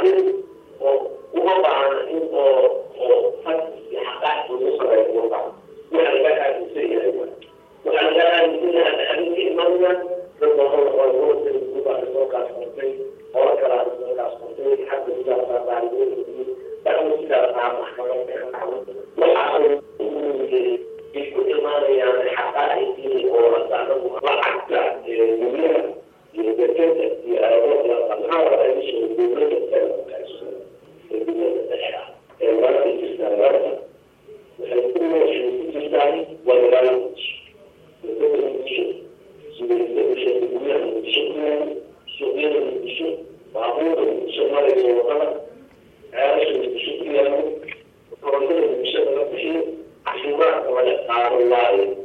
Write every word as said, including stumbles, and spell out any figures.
arrin oo uga baahan in oo oo fad xaqaaq lagu sameeyo waxa laga aaminsan yahay waxa laga aaminsan yahay arrintii imaamna dadka oo oo ku baa soo kaasatay oo kala soo kaasatay xagga ijaabta baaritaan baru kita tahu waxa isku imaanayaan xaqaa intii oo rasaano lacagta dowladda iyo dadka iyo ayada qanacada ay soo dowladda taasoo dowladda taasha ee wala isticmaalada waxay ku leeyihiin isticmaali wala wala عايش بشكل يومي وكل شيء بشكل يومي عشان ما ولا قال الله